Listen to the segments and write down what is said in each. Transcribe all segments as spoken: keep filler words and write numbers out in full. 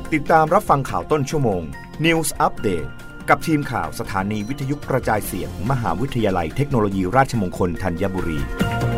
ติดตามรับฟังข่าวต้นชั่วโมง News Update กับทีมข่าวสถานีวิทยุกระจายเสียง มหาวิทยาลัยเทคโนโลยีราชมงคลธัญบุรี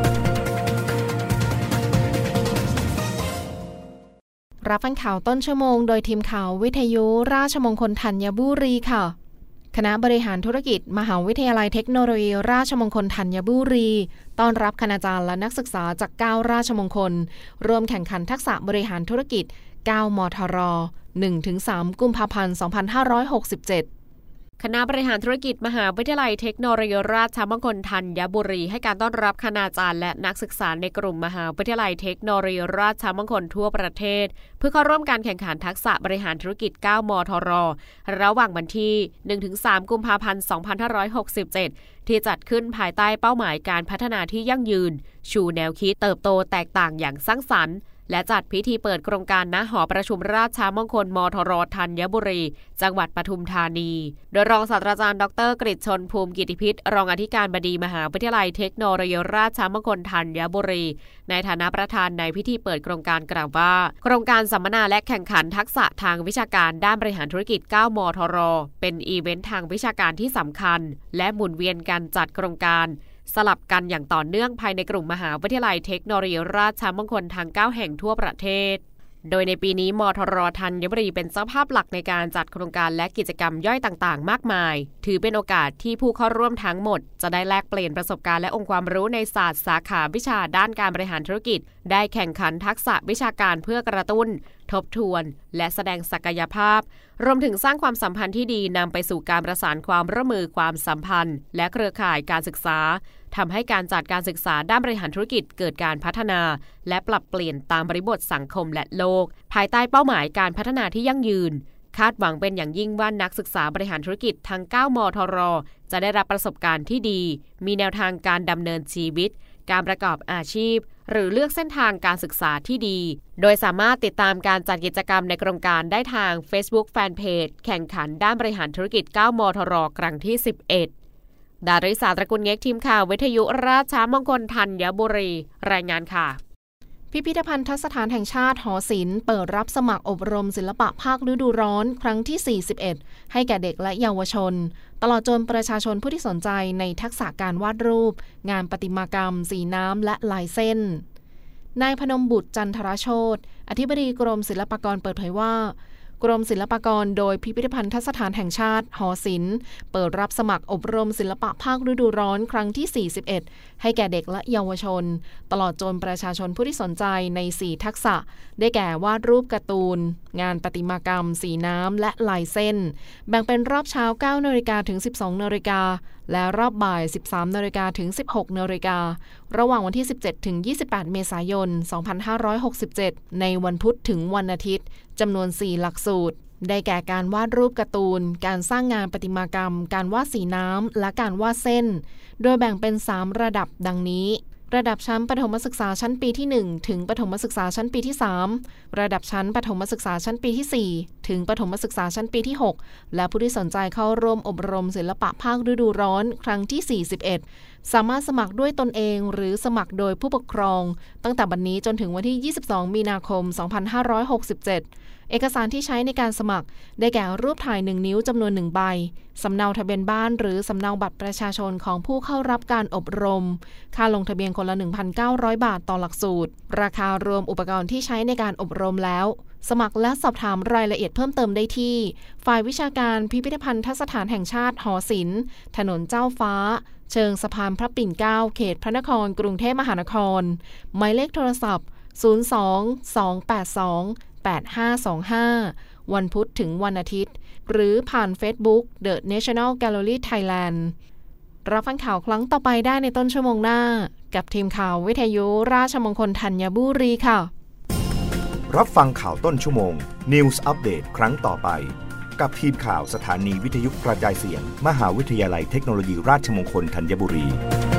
รับฟังข่าวต้นชั่วโมงโดยทีมข่าววิทยุราชมงคลธัญบุรีค่ะคณะบริหารธุรกิจมหาวิทยาลัยเทคโนโลยีราชมงคลธัญบุรีต้อนรับคณาจารย์และนักศึกษาจากเก้าราชมงคลร่วมแข่งขันทักษะบริหารธุรกิจเก้ามทร หนึ่งถึงสาม กุมภาพันธ์ สองพันห้าร้อยหกสิบเจ็ดคณะบริหารธุรกิจมหาวิทยาลัยเทคโนโลยีราชมงคลธัญบุรีให้การต้อนรับคณาจารย์และนักศึกษาในกลุ่มมหาวิทยาลัยเทคโนโลยีราชมงคลทั่วประเทศเพื่อเข้าร่วมการแข่งขันทักษะบริหารธุรกิจเก้ามทรระหว่างวันที่ หนึ่งถึงสาม กุมภาพันธ์ สองพันห้าร้อยหกสิบเจ็ดที่จัดขึ้นภายใต้เป้าหมายการพัฒนาที่ยั่งยืนชูแนวคิดเติบโตแตกต่างอย่างสร้างสรรค์และจัดพิธีเปิดโครงการณหอประชุมราชมงคลมทรธัญบุรีจังหวัดปทุมธานีโดยรองศาสตราจารย์ดรกฤษชนภูมิกิติพิษรองอธิการบดีมหาวิทยาลัยเทคโนโลยีราชมงคลธัญบุรีในฐานะประธานในพิธีเปิดโครงการกล่าวว่าโครงการสัมมนาและแข่งขันทักษะทางวิชาการด้านบริหารธุรกิจเก้ามทรเป็นอีเวนต์ทางวิชาการที่สำคัญและหมุนเวียนการจัดโครงการสลับกันอย่างต่อเนื่องภายในกลุ่มมหาวิทยาลัยเทคโนโลยีราชมงคลทั้งเก้าแห่งทั่วประเทศโดยในปีนี้มทรธัญบุรีเป็นเจ้าภาพหลักในการจัดโครงการและกิจกรรมย่อยต่างๆมากมายถือเป็นโอกาสที่ผู้เข้าร่วมทั้งหมดจะได้แลกเปลี่ยนประสบการณ์และองค์ความรู้ในศาสตร์สาขาวิชาด้านการบริหารธุรกิจได้แข่งขันทักษะวิชาการเพื่อกระตุ้นทบทวนและแสดงศักยภาพรวมถึงสร้างความสัมพันธ์ที่ดีนำไปสู่การประสานความร่วมมือความสัมพันธ์และเครือข่ายการศึกษาทำให้การจัดการศึกษาด้านบริหารธุรกิจเกิดการพัฒนาและปรับเปลี่ยนตามบริบทสังคมและโลกภายใต้เป้าหมายการพัฒนาที่ยั่งยืนคาดหวังเป็นอย่างยิ่งว่านักศึกษาบริหารธุรกิจทั้งเก้ามทรจะได้รับประสบการณ์ที่ดีมีแนวทางการดำเนินชีวิตการประกอบอาชีพหรือเลือกเส้นทางการศึกษาที่ดีโดยสามารถติดตามการจัดกิจกรรมในโครงการได้ทาง Facebook Fanpage แข่งขันด้านบริหารธุรกิจเก้ามทรครั้งที่สิบเอ็ดดาริสาตระกูลเง็กทีมข่าววิทยุราชมงคลธัญบุรีรายงานค่ะพิพิธภัณฑสถานแห่งชาติหอศิลป์เปิดรับสมัครอบรมศิลปะภาคฤดูร้อนครั้งที่สี่สิบเอ็ดให้แก่เด็กและเยาวชนตลอดจนประชาชนผู้ที่สนใจในทักษะการวาดรูปงานประติมากรรมสีน้ำและลายเส้นนายพนมบุตรจันทรโชติอธิบดีกรมศิลปากรเปิดเผยว่ากรมศิลปากรโดยพิพิธภัณฑสถานแห่งชาติหอศิลป์เปิดรับสมัครอบรมศิลปะภาคฤดูร้อนครั้งที่สี่สิบเอ็ดให้แก่เด็กและเยาวชนตลอดจนประชาชนผู้ที่สนใจในสี่ทักษะได้แก่วาดรูปการ์ตูนงานประติมากรรมสีน้ำและลายเส้นแบ่งเป็นรอบเช้า เก้านาฬิกา ถึง สิบสองนาฬิกาและรอบบ่าย สิบสามนาฬิกา ถึง สิบหกนาฬิการะหว่างวันที่สิบเจ็ดถึงยี่สิบแปดเมษายนสองพันห้าร้อยหกสิบเจ็ดในวันพุธถึงวันอาทิตย์จำนวนสี่หลักสูตรได้แก่การวาดรูปการ์ตูนการสร้างงานประติมากรรมการวาดสีน้ำและการวาดเส้นโดยแบ่งเป็นสามระดับดังนี้ระดับชั้นประถมศึกษาชั้นปีที่หนึ่งถึงประถมศึกษาชั้นปีที่สามระดับชั้นประถมศึกษาชั้นปีที่สี่ถึงประถมศึกษาชั้นปีที่หกและผู้ที่สนใจเข้าร่วมอบรมศิลปะภาคฤดูร้อนครั้งที่สี่สิบเอ็ดสามารถสมัครด้วยตนเองหรือสมัครโดยผู้ปกครองตั้งแต่บัดนี้จนถึงวันที่ยี่สิบสองมีนาคมสองพันห้าร้อยหกสิบเจ็ดเอกสารที่ใช้ในการสมัครได้แก่รูปถ่ายหนึ่งนิ้วจำนวนหนึ่งใบสำเนาทะเบียนบ้านหรือสำเนาบัตรประชาชนของผู้เข้ารับการอบรมค่าลงทะเบียนคนละ หนึ่งพันเก้าร้อย บาทต่อหลักสูตรราคารวมอุปกรณ์ที่ใช้ในการอบรมแล้วสมัครและสอบถามรายละเอียดเพิ่มเติมได้ที่ฝ่ายวิชาการพิพิธภัณฑสถานแห่งชาติหอศิลป์ถนนเจ้าฟ้าเชิงสะพานพระปิ่นเกล้าเขตพระนครกรุงเทพมหานครหมายเลขโทรศัพท์ศูนย์ สอง สอง แปด สอง แปด ห้า สอง ห้าวันพุธถึงวันอาทิตย์หรือผ่าน Facebook The National Gallery Thailand รับฟังข่าวครั้งต่อไปได้ในต้นชั่วโมงหน้ากับทีมข่าววิทยุราชมงคลธัญบุรีค่ะรับฟังข่าวต้นชั่วโมง News Update ครั้งต่อไปกับทีมข่าวสถานีวิทยุกระจายเสียงมหาวิทยาลัยเทคโนโลยีราชมงคลธัญบุรี